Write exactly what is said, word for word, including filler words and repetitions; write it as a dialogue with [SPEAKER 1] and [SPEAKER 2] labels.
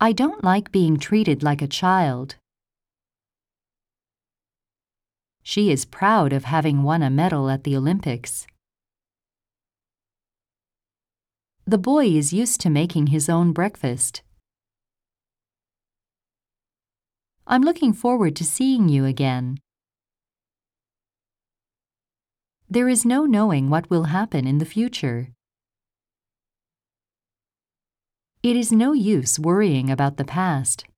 [SPEAKER 1] I don't like being treated like a child. She is proud of having won a medal at the Olympics. The boy is used to making his own breakfast. I'm looking forward to seeing you again. There is no knowing what will happen in the future. It is no use worrying about the past.